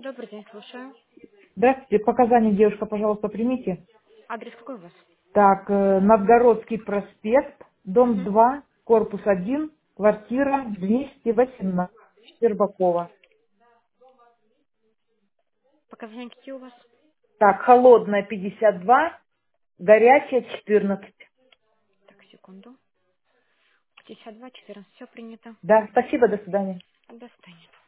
Добрый день, слушаю. Здравствуйте, показания девушка, пожалуйста, примите. Адрес какой у вас? Так, Новгородский проспект, дом Угу. 2, корпус 1, квартира 218, Щербакова. Показания какие у вас? Так, холодная 52, горячая 14. Так, секунду. 52, 14. Все принято. Да, спасибо, до свидания. До свидания.